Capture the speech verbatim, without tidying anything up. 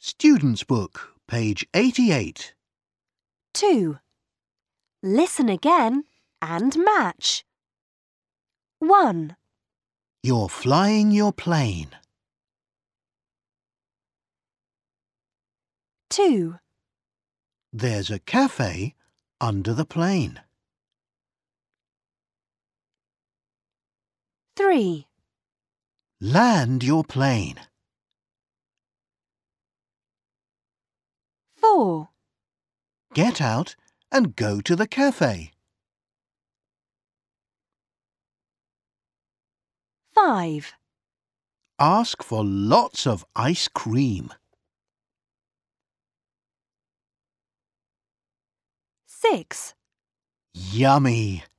Student's Book, page eighty-eight. two. Listen again and match. one. You're flying your plane. two. There's a cafe under the plane. three. Land your plane. four. Get out and go to the cafe. five. Ask for lots of ice cream. six. Yummy!